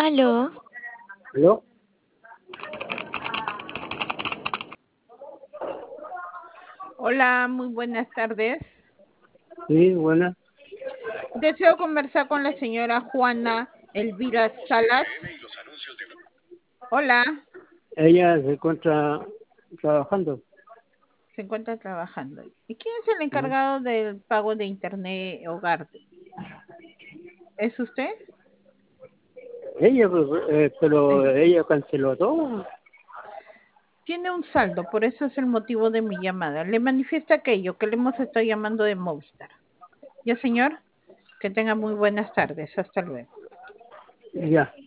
Aló, ¿Aló? Hola, muy buenas tardes. Sí, buena. Deseo conversar con la señora Juana Elvira Salas. Hola, Ella se encuentra trabajando. se encuentra trabajando. ¿Y quién es el encargado del pago de internet hogar? ¿Es usted? Ella, pues, pero ella canceló todo. Tiene un saldo, por eso es el motivo de mi llamada. Le manifiesta aquello que le hemos estado llamando de Movistar. Ya, señor, que tenga muy buenas tardes. Hasta luego. Ya.